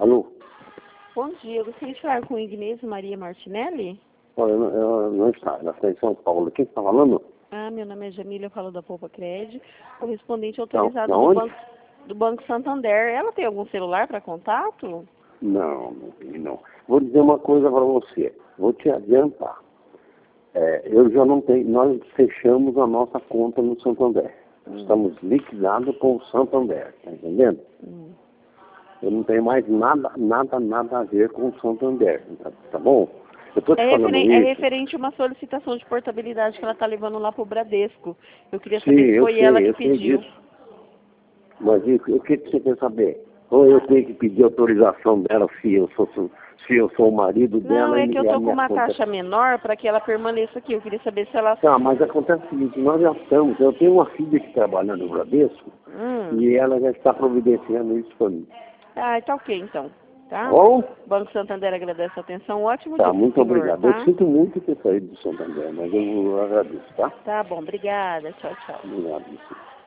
Alô? Bom dia, eu gostaria de falar com Inês Maria Martinelli. Olha, ela não está, ela está em São Paulo. Quem está falando? Meu nome é Jamília, eu falo da Poupa Cred, correspondente Da autorizado onde? do Banco Santander. Ela tem algum celular para contato? Não, não. Vou dizer uma coisa para você. Vou te adiantar. Eu já não tenho, nós fechamos a nossa conta no Santander. Estamos liquidados com o Santander, tá entendendo? Eu não tenho mais nada a ver com o Santander, tá bom? Eu estou te falando É isso. referente a uma solicitação de portabilidade que ela está levando lá para o Bradesco. Eu queria Sim, saber se foi ela que eu sei pediu. disso. Mas o que você quer saber? Ou eu tenho que pedir autorização dela se eu sou o marido dela Não, é que eu e a tô com minha uma conta. taxa menor para que ela permaneça aqui. Eu queria saber se ela... Tá, mas acontece o seguinte, nós já estamos, eu tenho uma filha que trabalha no Bradesco e ela já está providenciando isso para mim. Tá ok então. Tá? Bom? O Banco Santander agradece a atenção. Ótimo dia Tá, pro muito senhor, obrigado. tá? Eu sinto muito ter saído do Santander, mas eu agradeço, tá? Tá bom, obrigada. Tchau, tchau. Obrigado.